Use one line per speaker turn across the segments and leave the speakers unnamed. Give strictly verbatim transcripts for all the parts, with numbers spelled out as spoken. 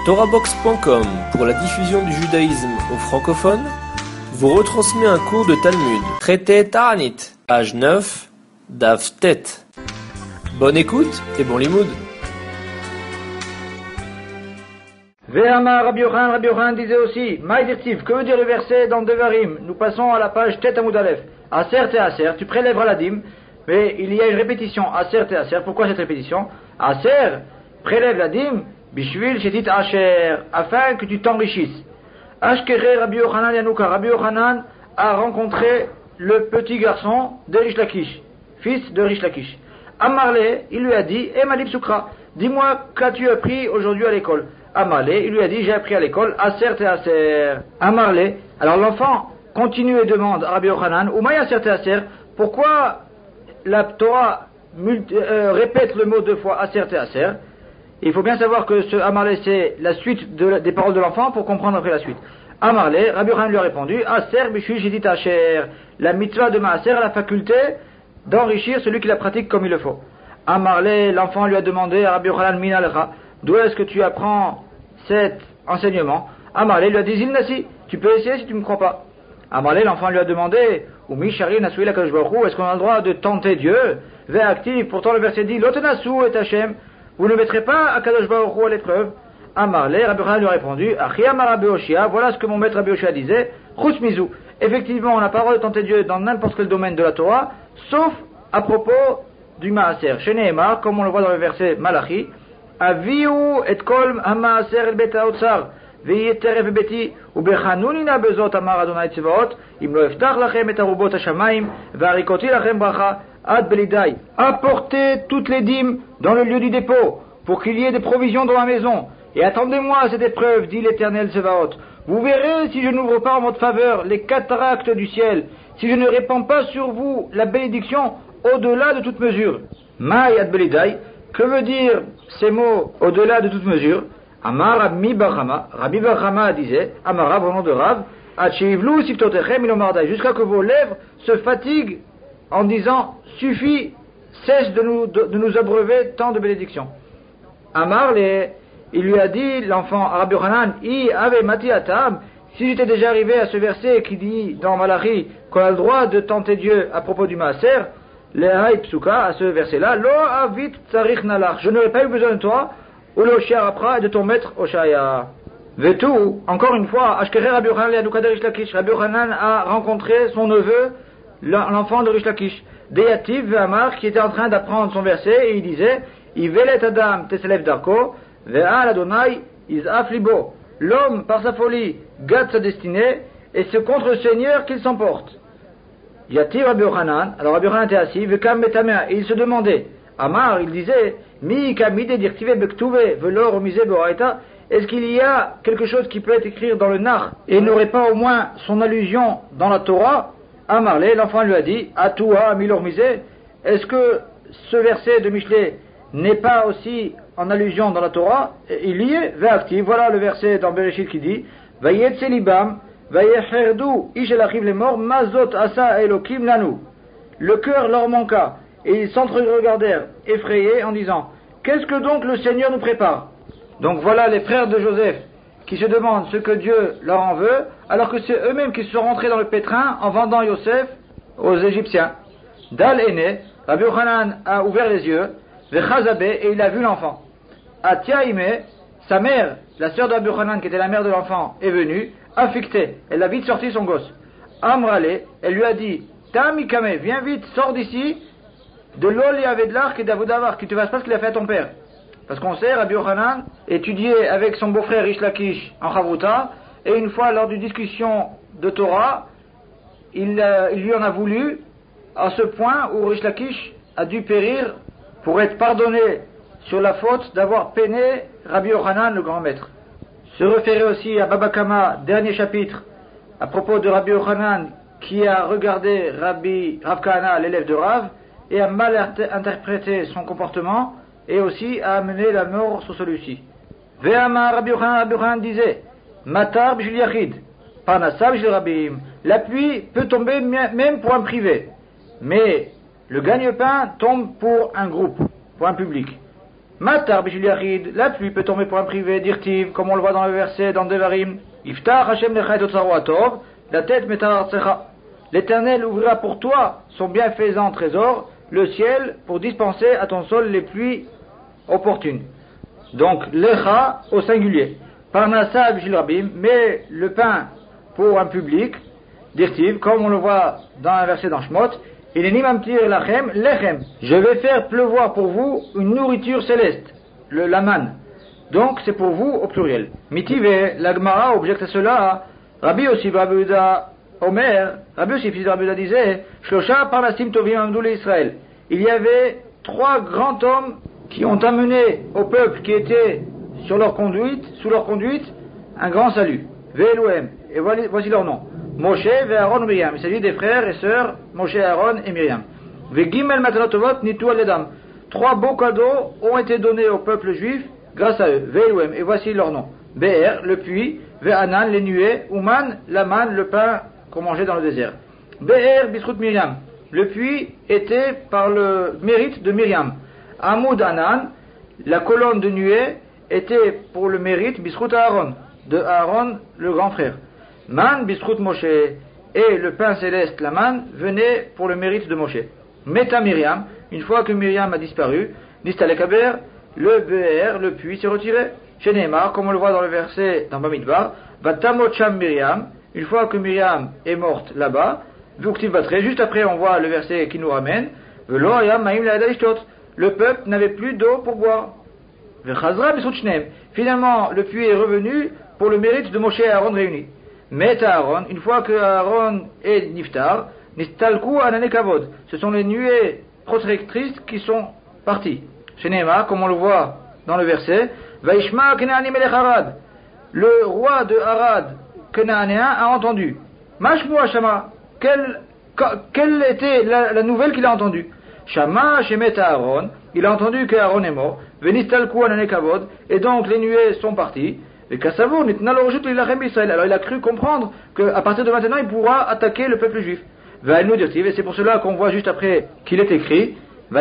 Torahbox point com, pour la diffusion du judaïsme aux francophones, vous retransmet un cours de Talmud, traité Ta'anit, page neuf, Daf Tet. Bonne écoute et bon limoud.
Ve'amar Rabbi Yochanan, Rabbi Yochanan disait aussi, Maïdirtiv, que veut dire le verset dans Devarim? Nous passons à la page Tet Amud Aleph. Aser et Aser, tu prélèveras la dîme, mais il y a une répétition, Aser et Aser. Pourquoi cette répétition? Aser, prélève la dîme, Bishvil Shetit Asher, afin que tu t'enrichisses. Ashkere Rabbi Yochanan Yanouka, Rabbi Yochanan a rencontré le petit garçon de Rish Lakish, fils de Rish Lakish. Amarle, il lui a dit, Emalib Soukra, dis-moi, qu'as-tu appris aujourd'hui à l'école? Amarle, il lui a dit, j'ai appris à l'école, Aser et Aser. Amarle, alors l'enfant continue et demande à Rabbi Yochanan, Oumay Aser et Aser, pourquoi la Torah multi, euh, répète le mot deux fois, Aser et Aser? Il faut bien savoir que ce Amarle, c'est la suite de, des paroles de l'enfant pour comprendre après la suite. Amarle, Rabbi Yochanan lui a répondu, Aser Bishuil Shidit Asher, la mitzvah de Maaser a la faculté d'enrichir celui qui la pratique comme il le faut. Amarle, l'enfant lui a demandé à Rabbi Yochanan Minalcha, d'où est-ce que tu apprends cet enseignement? Amarle lui a dit, Zilnasi, tu peux essayer si tu ne me crois pas. Amarle, l'enfant lui a demandé, Umi Shari Nasui Lakadosh Baruch Hu, est-ce qu'on a le droit de tenter Dieu? Ve'actif, pourtant le verset dit, Lotenasu et Hashem, vous ne mettrez pas Akadosh Baruch Hu à l'épreuve. Amarle, Rabbi Yochanan lui a répondu, Achi Amar Rabbi Oshia, voilà ce que mon maître Rabbi Oshia disait, Chutz Mizou. Effectivement, on n'a pas le droit de tenter Dieu dans n'importe quel domaine de la Torah, sauf à propos du Maaser. Chez Nehemar, comme on le voit dans le verset Malachi, Aviu et kol ha-Maaser el bet ha-Otsar, ve'yeteref beti, ubechanunina bezot amar Adonai Tzvaot, im lo eftach lachem et arubot ha-shamayim, ve'arikoti lachem bracha, ad belidai. Apportez toutes les dîmes dans le lieu du dépôt, pour qu'il y ait des provisions dans la maison. Et attendez-moi à cette épreuve, dit l'Éternel Tsevaot. Vous verrez si je n'ouvre pas en votre faveur les cataractes du ciel, si je ne répands pas sur vous la bénédiction au-delà de toute mesure. Maï ad belidai, que veut dire ces mots au-delà de toute mesure? Amar Rabbi Bachama, Rabbi Bachama disait, Amara, au nom de Rav, Achivlu siftotechem ilomardai, jusqu'à que vos lèvres se fatiguent en disant, suffit, cesse de nous, de, de nous abreuver tant de bénédictions. Amar, les, il lui a dit, l'enfant, Rabbi Yochanan, I ave mati atam, si j'étais déjà arrivé à ce verset qui dit dans Malachi qu'on a le droit de tenter Dieu à propos du Maaser, le haï psuka, à ce verset-là, lo avit tsarich nalach, je n'aurais pas eu besoin de toi, ou le shiarapra et de ton maître Oshaya. Vetu, encore une fois, Ashkere Rabbi Yochanan le Hadouka de Rish Lakish, Rabbi Yochanan a rencontré son neveu, l'enfant de Rish Lakish, Deyativ Ve'amar, qui était en train d'apprendre son verset, et il disait, Ivelet Adam Teselev Darko, Ve'al Adonai Izaf Libo. L'homme, par sa folie, gâte sa destinée, et c'est contre le Seigneur qu'il s'emporte. Yativ Rabbi Yochanan, alors Rabbi Yochanan était assis, Ve'kam Betamea, et il se demandait, Amar, il disait, Mi kamide dirtive bektuve, velor omise beoraita, est-ce qu'il y a quelque chose qui peut être écrit dans le Nar, et n'aurait pas au moins son allusion dans la Torah? Amarle, l'enfant lui a dit, Atoua milor mise, est-ce que ce verset de Michelet n'est pas aussi en allusion dans la Torah? Il y est, ve'actif, voilà le verset dans Bereshit qui dit, Vayet selibam, vayecherdu, ishelachiv les morts, mazot asa elokim lanu. Le cœur leur manqua, et ils s'entre-regardèrent, effrayés, en disant, qu'est-ce que donc le Seigneur nous prépare? Donc voilà les frères de Joseph, qui se demandent ce que Dieu leur en veut, alors que c'est eux-mêmes qui sont rentrés dans le pétrin en vendant Yosef aux Égyptiens. Dal Ene, Rabbi Yochanan a ouvert les yeux, Vechazabe, et il a vu l'enfant. Atia Ime, sa mère, la sœur de Rabbi Yochanan, qui était la mère de l'enfant, est venue, affectée, elle a vite sorti son gosse. Amrale, elle lui a dit, Tamikame, viens vite, sors d'ici, de l'ol et avedlar et d'avodavar, qui te fasse pas ce qu'il a fait à ton père. Parce qu'on sait, Rabbi Yochanan étudiait avec son beau-frère Rish Lakish en Chavruta, et une fois lors d'une discussion de Torah, il, euh, il lui en a voulu, à ce point où Rish Lakish a dû périr pour être pardonné sur la faute d'avoir peiné Rabbi Yochanan, le grand maître. Se référer aussi à Baba Kama, dernier chapitre, à propos de Rabbi Yochanan, qui a regardé Rabbi Rav Kahana, l'élève de Rav, et a mal interprété son comportement, et aussi a amené la mort sur celui-ci. Ve'ama Rabbi Yochanan, Rabbi Yochanan disait, Matar b'shil yachid, Parnassa b'shil rabim. La pluie peut tomber même pour un privé, mais le gagne-pain tombe pour un groupe, pour un public. Matar bishul yachid, la pluie peut tomber pour un privé, dirtiv, comme on le voit dans le verset dans Devarim. Iftach Hashem lecha et otzaru atov, la tête metar artsecha. L'Éternel ouvrira pour toi son bienfaisant trésor, le ciel, pour dispenser à ton sol les pluies opportunes. Donc, lecha au singulier. Parnassa bishul rabim, mais le pain pour un public, dirtiv, comme on le voit dans un verset dans Shmot, il est nimamtir lachem, lechem. Je vais faire pleuvoir pour vous une nourriture céleste, le laman. Donc, c'est pour vous au pluriel. Mitive, la Gemara objecte à cela. Rabbi aussi, Rabbi Yehuda, Omer, Rabbi aussi, fils de Rabbi Yehuda disait, Shlosha parnasim tovim amdou Israël. Il y avait trois grands hommes qui ont amené au peuple qui était sur leur conduite, sous leur conduite, un grand salut. Ve'eluhem. Et voici leur nom. Moshe, Aaron, Myriam. Il s'agit des frères et sœurs, Moshe, Aaron et Myriam. Ve'gimel matanotovot nitu aledam. Trois beaux cadeaux ont été donnés au peuple juif grâce à eux. Ve'eluhem. Et voici leur nom. Be'er, le puits. Ve'anan, les nuées. Uman, la manne, le pain qu'on mangeait dans le désert. Be'er, bisrut Myriam. Le puits était par le mérite de Myriam. Amoud Anan, la colonne de nuée, était pour le mérite bisrut Aaron, de Aaron, le grand frère. Man bisrut Moshe, et le pain céleste, la manne, venait pour le mérite de Moshe. Meta Myriam, une fois que Myriam a disparu, Nistalekaber, le Be'er, le puits, s'est retiré. Chez Neymar, comme on le voit dans le verset dans Bamidbar, Vatamocham Myriam, une fois que Myriam est morte là-bas, Vuktiv Batre, juste après on voit le verset qui nous ramène, Velo Ayam Maim Laadalishtot, le peuple n'avait plus d'eau pour boire. Vechazra Bisrut Shneem, finalement le puits est revenu pour le mérite de Moshe et Aaron réunis. Mais Aaron, une fois que Aaron est niftar, nistalku anane kavod. Ce sont les nuées protectrices qui sont parties. Chez Neymar, comme on le voit dans le verset, Vaishma Kenaani melech Arad. Le roi de Arad, Kenaanéen, a entendu. Mashmua Shama. Quelle, quelle était la, la nouvelle qu'il a entendue? Shama Shemet Aaron. Il a entendu que Aaron est mort. Venistalku anane kavod. Et donc les nuées sont parties. Alors il a cru comprendre qu'à partir de maintenant il pourra attaquer le peuple juif. Et c'est pour cela qu'on voit juste après qu'il est écrit,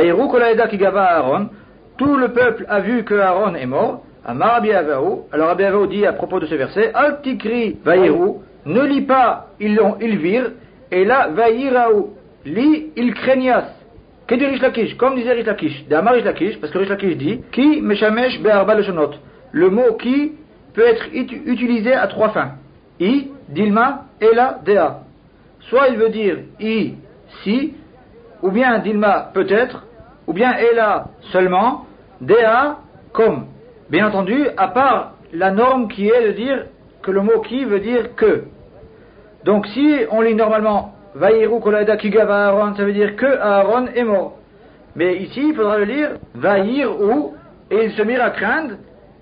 tout le peuple a vu que Aaron est mort. Alors Rabbi Avaou dit à propos de ce verset, Altikri Vaïrou, ne lis pas ils, ils virent, et là Vaïraou, lis ils craignent. Que dit Rish Lakish, comme disait Rish Lakish, d'Amar Rish Lakish, parce que Rish Lakish dit, Ki meshamesh be'arba leshonot, le mot qui peut être utilisé à trois fins. I, Dilma, Ela, Dea. Soit il veut dire I, si, ou bien Dilma, peut-être, ou bien Ela, seulement, Dea, comme. Bien entendu, à part la norme qui est de dire que le mot qui veut dire que. Donc si on lit normalement Vaïrou Kolaida Kigava Aaron, ça veut dire que Aaron est mort. Mais ici, il faudra le lire Vaïrou, et ils se mirent à craindre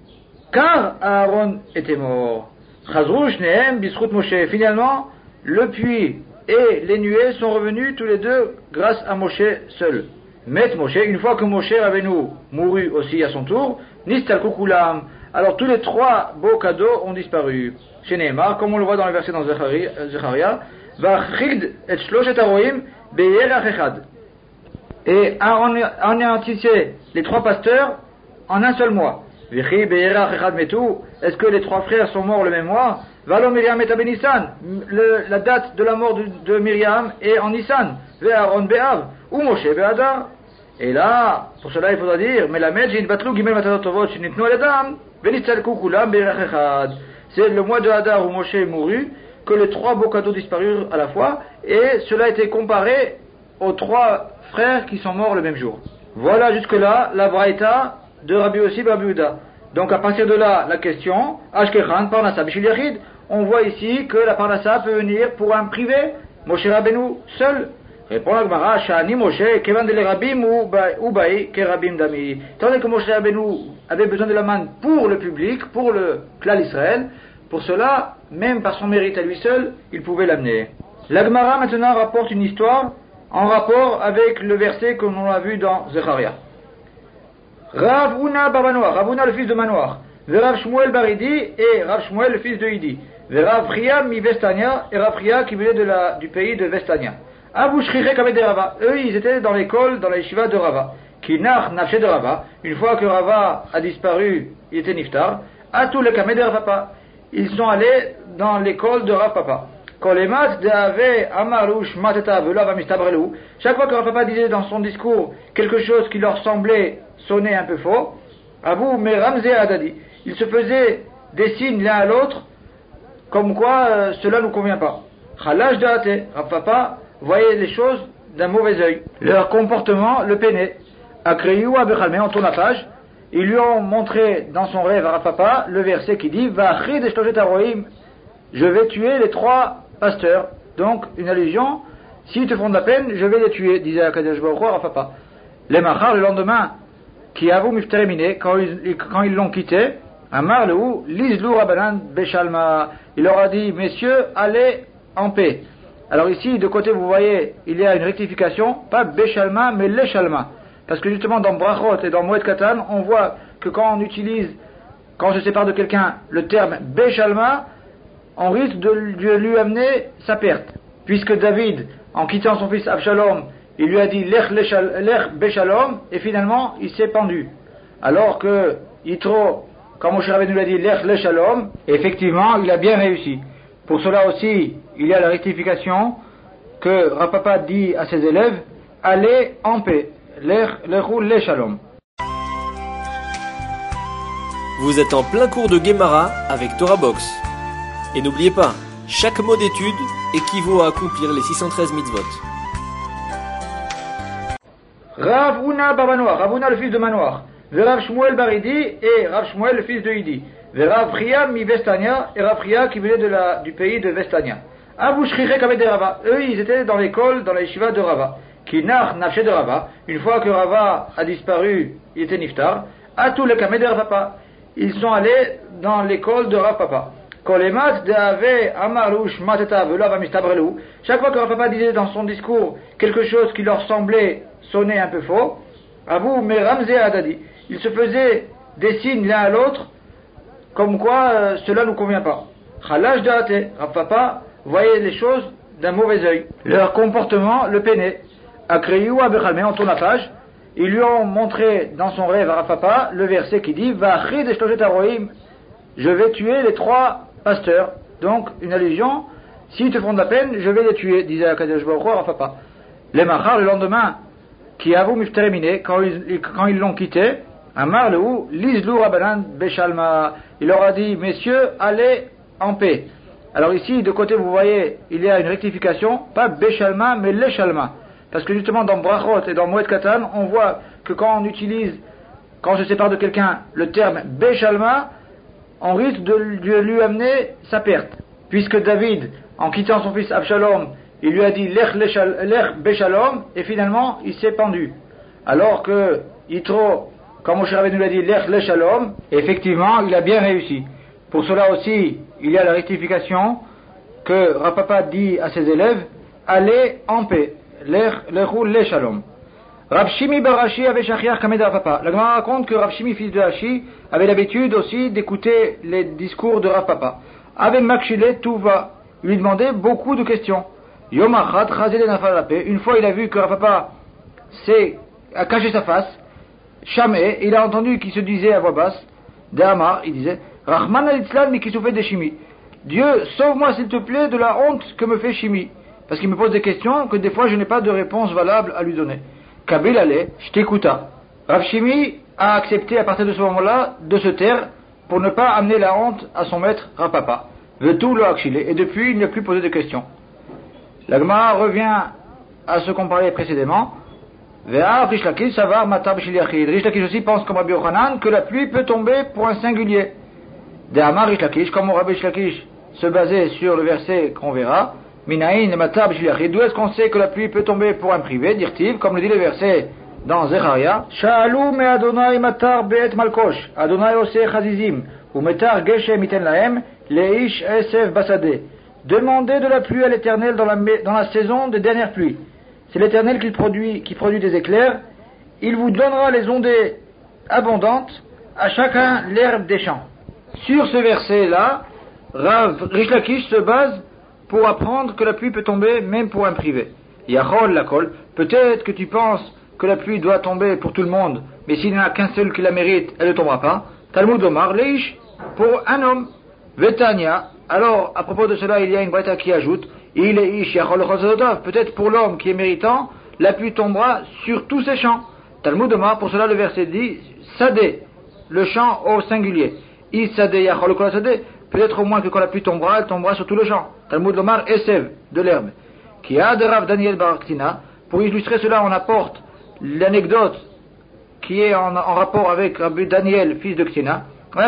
car Aaron était mort. Chazrou Shnehem Bisrut Moshe. Finalement, le puits et les nuées sont revenus tous les deux grâce à Moshe seul. Met Moshe, une fois que Moshe Rabbeinu mourut aussi à son tour, Nistal Kukulam. Alors tous les trois beaux cadeaux ont disparu. Chez Neymar, comme on le voit dans le verset dans Zecharia, Vachigd et Shloshet Aroim Beyerach Echad. Et anéantissait les trois pasteurs en un seul mois. Est-ce que les trois frères sont morts le même mois? Valo Myriam et Abenissan. La date de la mort de, de Myriam est en Nissan. Ve'Aaron Be'av. Ou Moshe Be'adar. Et là, pour cela il faudra dire, mais la Medjin Batlu Gimel Matatotovot Shinitnu Aledam. Venistalku Kulam Be'erach Echad. C'est le mois de Hadar où Moshe mourut que les trois beaux cadeaux disparurent à la fois. Et cela a été comparé aux trois frères qui sont morts le même jour. Voilà jusque-là la Braïta de Rabbi Yossi Rabbi Yehuda. Donc à partir de là, la question, Ashkechan, Parnassa, Bishul Yachid, on voit ici que la Parnassa peut venir pour un privé, Moshe Rabbeinu seul. Répond la Gemara, Shani Moshe, Kevan de l'Erabim ou Baï, Kerabim Dami. Tandis que Moshe Rabbeinu avait besoin de la manne pour le public, pour le clan Israël, pour cela, même par son mérite à lui seul, il pouvait l'amener. La Gemara maintenant rapporte une histoire en rapport avec le verset que l'on a vu dans Zecharia. Rav Huna bar Manoach, Rav Huna le fils de Manoach, Rav Shmuel bar Idi et Rav Shmuel le fils de Idi, Rav Priya mi Vestania et Rav Priya qui venait de la, du pays de Vestania. Abu Shriche Kamed de Rava, eux ils étaient dans l'école, dans la yeshiva de Rava. Kinach nafshe de Rava, une fois que Rava a disparu, il était niftar, à tous les camés de Rav Papa. Ils sont allés dans l'école de Rav Papa. Chaque fois que Rav Papa disait dans son discours quelque chose qui leur semblait sonner un peu faux, Abu Meramze Adadi, ils se faisaient des signes l'un à l'autre, comme quoi euh, cela ne nous convient pas. Khalash Daate, Rav Papa voyait les choses d'un mauvais œil. Leur comportement le peinait. Akreyou Abechalme, on tourne la page, ils lui ont montré dans son rêve à Rav Papa le verset qui dit Vachid Eshlojet Aroim, je vais tuer les trois pasteurs. Donc, une allusion, s'ils te font de la peine, je vais les tuer, disait Akadosh Baruch Hu à Rav Papa. Les Machar, le lendemain, qui avoue Mifteremine, quand ils, quand ils l'ont quitté, Amar le ou, Lizlou Rabanan Beshalma, il leur a dit, messieurs, allez en paix. Alors ici, de côté, vous voyez, il y a une rectification, pas Beshalma, mais Leshalma. Parce que justement, dans Brachot et dans Moed Katan, on voit que quand on utilise, quand on se sépare de quelqu'un, le terme Beshalma, on risque de lui amener sa perte. Puisque David, en quittant son fils Absalom, il lui a dit Lech Beshalom, et finalement, il s'est pendu. Alors que Yitro, comme Moshe Rabbeinu lui a dit Lech Leshalom, effectivement, il a bien réussi. Pour cela aussi, il y a la rectification que Rav Papa dit à ses élèves, allez en paix. Lech Lechu Leshalom.
Vous êtes en plein cours de Gemara avec Torah Box. Et n'oubliez pas, chaque mot d'étude équivaut à accomplir les six cent treize mitzvot.
Rav Huna bar Manoach, Rav Huna le fils de Manoach, Rav Shmuel bar Idi et Rav Shmuel le fils de Idi, Rav Priya mi Vestania et Rav Priya qui venait de la, du pays de Vestania. Abu Shriche Kamed de Rava, eux ils étaient dans l'école, dans la yeshiva de Rava. Kinach nafshe de Rava, une fois que Rava a disparu, il était niftar, à tous les Kamed de Rav Papa. Ils sont allés dans l'école de Rav Papa. Chaque fois que Rav Papa disait dans son discours quelque chose qui leur semblait sonner un peu faux, Abu Meramze Adadi, ils se faisaient des signes l'un à l'autre, comme quoi euh, cela ne nous convient pas. Khalash Daate, Rav Papa voyait les choses d'un mauvais œil. Leur comportement le peinait. Akreyou Abechalme, on tourne la page, ils lui ont montré dans son rêve à Rav Papa le verset qui dit Vachid Eshlojet Aroim, je vais tuer les trois pasteurs. Donc, une allusion, s'ils te font de la peine, je vais les tuer, disait Akadosh Baruch Hu à Rav Papa. Les Machar, le lendemain, qui avoue Mifteremine, quand ils, quand ils l'ont quitté, Amar le ou, Lizlou Rabanan Beshalma, il leur a dit, messieurs, allez en paix. Alors ici, de côté, vous voyez, il y a une rectification, pas Beshalma, mais Leshalma. Parce que justement, dans Brachot et dans Moed Katan, on voit que quand on utilise, quand on se sépare de quelqu'un, le terme Beshalma, on risque de lui amener sa perte. Puisque David, en quittant son fils Absalom, il lui a dit Lech Beshalom, et finalement, il s'est pendu. Alors que Yitro, comme Moshe Rabbeinu lui a dit Lech Leshalom, effectivement, il a bien réussi. Pour cela aussi, il y a la rectification que Rav Papa dit à ses élèves, allez en paix. Lech Lechu Leshalom. Rav Shimi bar Ashi avait Shachiach Kamed Rav Papa. La Gemara raconte que Rav Shimi, fils de Ashi, avait l'habitude aussi d'écouter les discours de Rav Papa. Avec Makshile Touva, il lui demandait beaucoup de questions. Yom Achat Chazele Nafal la paix. Une fois, il a vu que Rav Papa s'est a caché sa face. Shamé, il a entendu qu'il se disait à voix basse. Dehamar, il disait, Rahman al-Itzlan mikisufet de Shimi. Dieu, sauve-moi s'il te plaît de la honte que me fait Shimi. Parce qu'il me pose des questions que des fois je n'ai pas de réponse valable à lui donner. Kabil allait, je t'écouta. Rav Shimi a accepté à partir de ce moment-là de se taire pour ne pas amener la honte à son maître Rav Papa. Vetou lo akshile. Et depuis, il n'a plus posé de questions. La Gemara revient à ce qu'on parlait précédemment. Ve'av Rish Lakish savar matar b'shil yachid. Rish Lakish aussi pense comme Rabbi Yochanan que la pluie peut tomber pour un singulier. De'amar Rish Lakish, comme Rabbi Rish Lakish se basait sur le verset qu'on verra. Minaïn matar b'shil yachid. D'où est-ce qu'on sait que la pluie peut tomber pour un privé, dire-t-il, comme le dit le verset dans Zecharia. Sha'alu me Adonai matar be'et malkosh. Adonai oseh chazizim. Ou metar geshem iten lahem. Leish esef basade. Demandez de la pluie à l'Éternel dans la, dans la saison des dernières pluies. C'est l'Éternel qui produit, qui produit des éclairs. Il vous donnera les ondées abondantes, à chacun l'herbe des champs. Sur ce verset-là, Rav Rish Lakish se base pour apprendre que la pluie peut tomber même pour un privé. Yachol lakol, peut-être que tu penses que la pluie doit tomber pour tout le monde, mais s'il n'y en a qu'un seul qui la mérite, elle ne tombera pas. Talmud Omar, Leish, pour un homme. Vetania, alors à propos de cela, il y a une braïta qui ajoute, il est Ish Yachol Chosodov, peut-être pour l'homme qui est méritant, la pluie tombera sur tous ses champs. Talmud Omar, pour cela le verset dit, Sadeh, le champ au singulier. Is Sadeh Yachol Sadeh, peut-être au moins que quand la pluie tombera, elle tombera sur tout le champ. Talmud Omar, Esev, de l'herbe. Qui a de Rav Daniel Baraktina, pour illustrer cela, on apporte l'anecdote qui est en, en rapport avec Rabbi Daniel, fils de Ktina.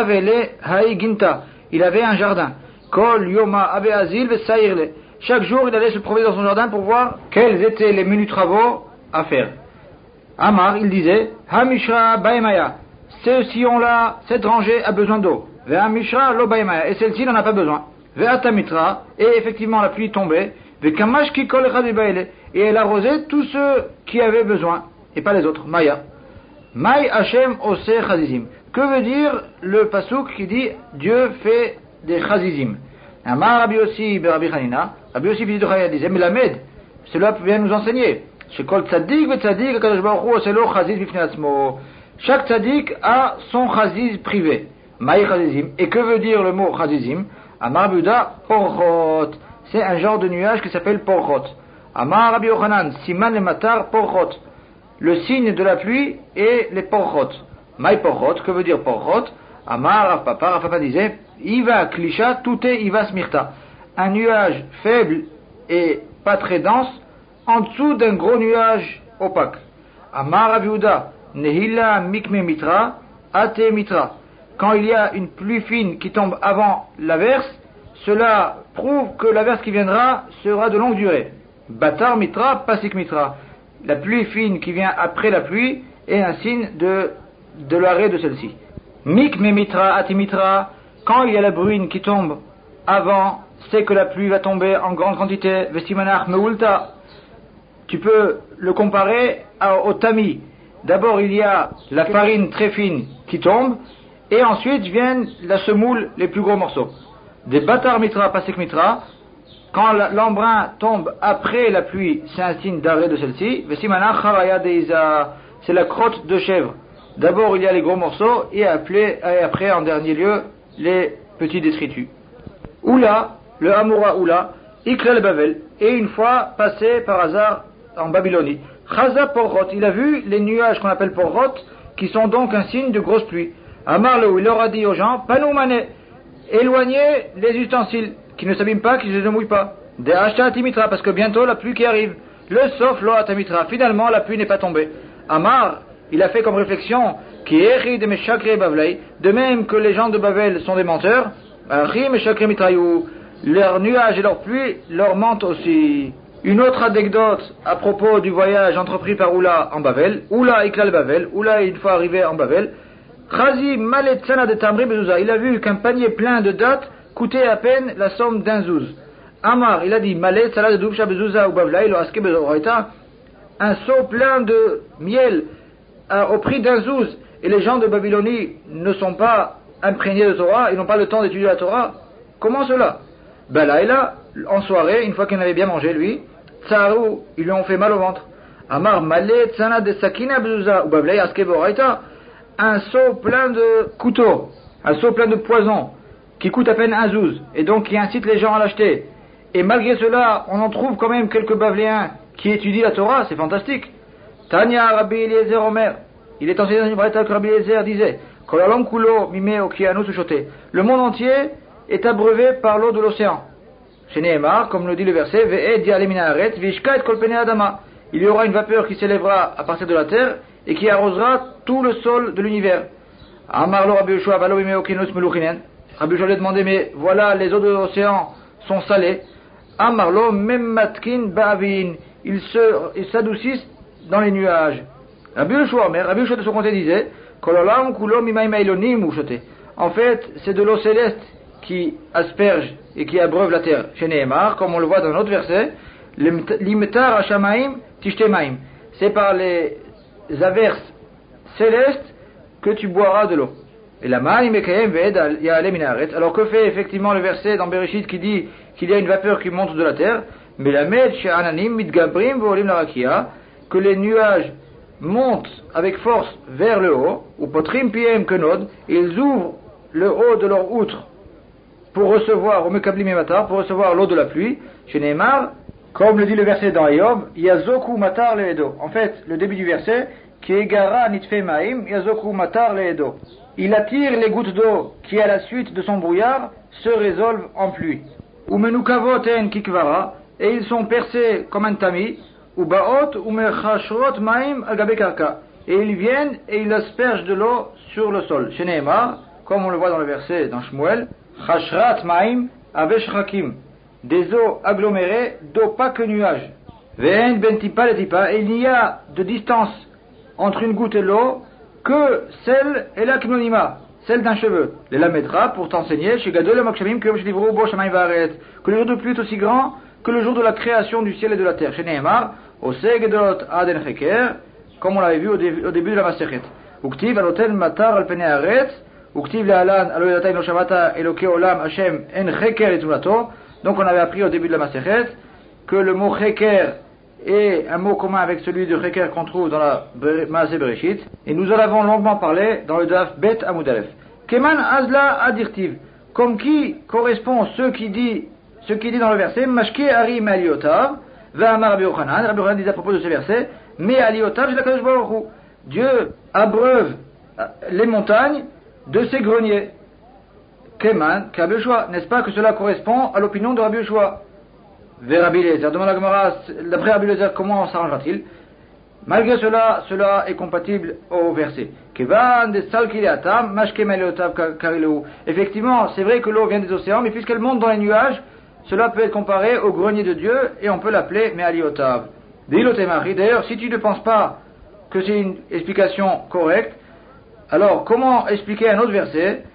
Il avait un jardin. Kol Yoma Abe Azil Vesairle. Chaque jour, il allait se promener dans son jardin pour voir quels étaient les menus travaux à faire. Amar, il disait, Hamishra Baemaya. Ce sillon-là, cette rangée a besoin d'eau. Ve'amishra Lo Baemaya. Et celle-ci n'en a pas besoin. Ve'atamitra. Et effectivement, la pluie tombait. Ve'kamash ki kol echad. Et elle arrosait tous ceux qui avaient besoin, et pas les autres. Maya. Mai Hashem Ose Chazizim. Que veut dire le pasouk qui dit Dieu fait des Chazizim? Amar Rabbi Yossi Rabbi Hanina. Rabbi Yossi fils de Chaya disait, mais la med, cela vient nous enseigner. Shekol tzadik ve tzadik Kadosh Baruch Hu oselo chaziz bifnei atzmo. Chaque tzadik a son chaziz privé. Mai Chazizim. Et que veut dire le mot Chazizim? Amar Buda Porchot. C'est un genre de nuage qui s'appelle Porchot. Amar Rabbi Yochanan, Siman le Matar Porchot, le signe de la pluie et les Porchot. Maï Porchot, que veut dire Porchot? Amar Rav Papa, Rav Papa disait, Iva Klisha, tout est Iva Smirta. Un nuage faible et pas très dense, en dessous d'un gros nuage opaque. Amar Rav Yehuda, Nehila Mikme Mitra, Ate Mitra. Quand il y a une pluie fine qui tombe avant l'averse, cela prouve que l'averse qui viendra sera de longue durée. Batar Mitra, Pasik Mitra. La pluie fine qui vient après la pluie est un signe de, de l'arrêt de celle-ci. Mik me Mitra, Ati Mitra. Quand il y a la bruine qui tombe avant, c'est que la pluie va tomber en grande quantité. Vestimanach Meulta. Tu peux le comparer à, au tamis. D'abord il y a la farine très fine qui tombe, et ensuite viennent la semoule, les plus gros morceaux. Des Batar Mitra, Pasik Mitra. Quand l'embrun tombe après la pluie, c'est un signe d'arrêt de celle-ci. C'est la crotte de chèvre. D'abord il y a les gros morceaux, et après, et après en dernier lieu, les petits détritus. Oula, le Hamoura Oula, Iklal Bavel, et une fois passé par hasard en Babylonie. Chaza Porrot, il a vu les nuages qu'on appelle Porrot, qui sont donc un signe de grosse pluie. Amarlo, il leur a dit aux gens, Panoumane, éloignez les ustensiles, qui ne s'abîment pas, qui ne se mouillent pas. De Ashta Timitra, parce que bientôt la pluie qui arrive. Le sauf lo Atamitra, finalement la pluie n'est pas tombée. Amar, il a fait comme réflexion, qui est de Meshakre Bavlei, de même que les gens de Bavel sont des menteurs, Achi Meshakre Mitrayou, leurs nuages et leurs pluies leur mentent aussi. Une autre anecdote à propos du voyage entrepris par Oula en Bavel. Oula Iklal Bavel, Oula une fois arrivé en Bavel, Chazi Maletsana de Tamri Bezouza, il a vu qu'un panier plein de dattes coûtait à peine la somme d'un zouz. Amar, il a dit, Malet, salade de Doubcha Bezouza ou Bavlaï, lo aske Bezoraita, un seau plein de miel euh, au prix d'un zouz, et les gens de Babylonie ne sont pas imprégnés de Torah, ils n'ont pas le temps d'étudier la Torah. Comment cela? Ben là, et là, en soirée, une fois qu'il avait bien mangé, lui, Tsarou, ils lui ont fait mal au ventre. Amar, Malet, salade de Sakina Bezouza ou Bavlaï, aske Bezoraita, un seau plein de couteaux, un seau plein de poison, qui coûte à peine un zouz, et donc qui incite les gens à l'acheter. Et malgré cela, on en trouve quand même quelques Bavléens qui étudient la Torah, c'est fantastique. Tanya Rabbi Eliezer Omer, il est enseigné dans une braïta que Rabbi Eliezer disait, Kolalam Kulo Mime Okianu Sushote, le monde entier est abreuvé par l'eau de l'océan. Chez Nehemar, comme le dit le verset, Ve'ed Yalemina Aret, Vishka et Kolpene Adama, il y aura une vapeur qui s'élèvera à partir de la terre et qui arrosera tout le sol de l'univers. Amarlo Rabbi Yoshua Valo Mime Okinus Meluchinen, Rabbi Yoshua lui a demandé, mais voilà, les eaux de l'océan sont salées. Amarlo memmatkin ba'avin, ils se, ils s'adoucissent dans les nuages. Rabbi Yoshua, mais Rabbi Yoshua de son côté disait, Kololam kulo mimaim eilonim uchote. En fait, c'est de l'eau céleste qui asperge et qui abreuve la terre. Chez Nehemar, comme on le voit dans un autre verset, l'imtar hashamaim tishtemaim. C'est par les averses célestes que tu boiras de l'eau. Et la maï mekayem ved ya'ale minaret. Alors que fait effectivement le verset dans Bereshit qui dit qu'il y a une vapeur qui monte de la terre, mais la med she'ananim mitgabrim volim la rakia, que les nuages montent avec force vers le haut, ou potrim piem kenod, ils ouvrent le haut de leur outre pour recevoir, au mekablim matar, pour recevoir l'eau de la pluie, chez Neymar, comme le dit le verset dans Ayob, Yazoku matar leedo. En fait, le début du verset, qui est gara nitfe maim, Yazoku matar leedo. Il attire les gouttes d'eau qui, à la suite de son brouillard, se résolvent en pluie. Ou menukavoten kikvara, et ils sont percés comme un tamis, ou baot ou mechashrot maim agabe karka. Et ils viennent et ils aspergent de l'eau sur le sol. Chez Neymar, comme on le voit dans le verset dans Shmuel, chashrat maim aveshrakim. Des eaux agglomérées d'eau pas que nuages. Ve'en ben tipa le tipa, et il n'y a de distance entre une goutte et l'eau que celle et la knonima, celle d'un cheveu. Les lamedra pour t'enseigner, chez Gadol et Mokshamim, que le jour de pluie est aussi grand que le jour de la création du ciel et de la terre. Chez Nehemar, Ose Gedolot Aden Cheker, comme on l'avait vu au, dé- au début de la Masechet. Uktiv alotel matar al pene aretz, uktiv le'alan alo yadatay no shavata eloke olam Hashem en Cheker et tulato. Donc on avait appris au début de la Masechet que le mot Cheker est un mot commun avec celui de Cheker qu'on trouve dans la Maaseh Bereshit. Et nous en avons longuement parlé dans le Daf Bet Amud Aleph. Keman Azla Adirtiv, comme qui correspond ce qui dit, ce qui dit dans le verset, Mashke Ari Me'aliotav, Va'amar Rabbi Yochanan. Rabbi Yochanan dit à propos de ce verset, Me'aliotav, j'ai la Kadosh Baruch Hu. Dieu abreuve les montagnes de ses greniers. Keman, Rabbi Yoshua, n'est-ce pas que cela correspond à l'opinion de Rabbi Yoshua? Vers Rabbi Eliezer, demande la Gemara, d'après Rabbi Eliezer, comment s'arrangera-t-il? Malgré cela, cela est compatible au verset. Effectivement, c'est vrai que l'eau vient des océans, mais puisqu'elle monte dans les nuages, cela peut être comparé au grenier de Dieu, et on peut l'appeler Me'aliotav. D'ailleurs, si tu ne penses pas que c'est une explication correcte, alors comment expliquer un autre verset?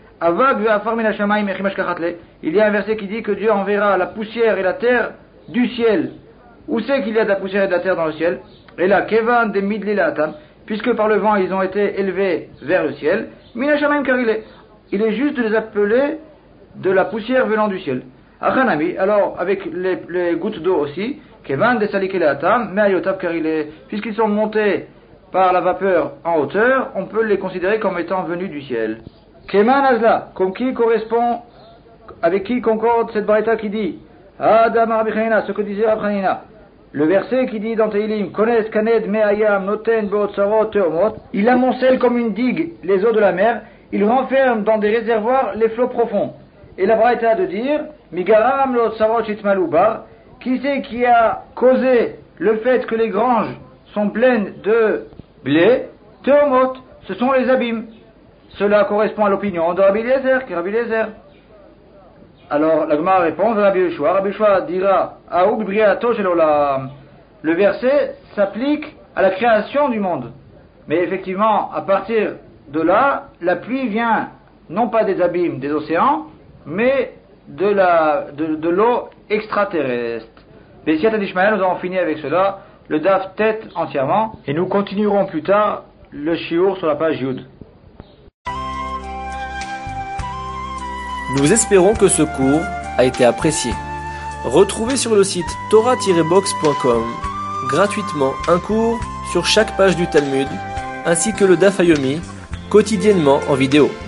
Il y a un verset qui dit que Dieu enverra la poussière et la terre du ciel. Où c'est qu'il y a de la poussière et de la terre dans le ciel? Et là, Kevan de Midlilatam, puisque par le vent ils ont été élevés vers le ciel, Minashamayim Karile. Il est juste de les appeler de la poussière venant du ciel. Achanami, alors avec les, les gouttes d'eau aussi, Kevan de Salikelatam, Me'ayotav Karile, puisqu'ils sont montés par la vapeur en hauteur, on peut les considérer comme étant venus du ciel. Keman Azla, comme qui correspond, avec qui concorde cette braïta qui dit, Adam Rabbi Chanina, ce que disait Rabbi Chanina. Le verset qui dit dans Teilim, Kones Kaned Me'ayam Noten Beotsarot Teomot, il amoncelle comme une digue les eaux de la mer, il renferme dans des réservoirs les flots profonds. Et la braïta de dire, Migaram Lotsarot Chitmaloubar, qui c'est qui a causé le fait que les granges sont pleines de blé? Teomot, ce sont les abîmes. Cela correspond à l'opinion de Rabbi Eliezer, qui est Rabbi Eliezer. Alors, la Gemara répond, Rabbi Yoshua, Rabbi Yoshua dira, Aouk briato shel olam. Le verset s'applique à la création du monde. Mais effectivement, à partir de là, la pluie vient, non pas des abîmes, des océans, mais de la, de, de l'eau extraterrestre. Bessiat Adishmael, nous avons fini avec cela, le daf tête entièrement, et nous continuerons plus tard le shiur sur la page Yud.
Nous espérons que ce cours a été apprécié. Retrouvez sur le site torah tiret box point com gratuitement un cours sur chaque page du Talmud, ainsi que le Daf Yomi, quotidiennement en vidéo.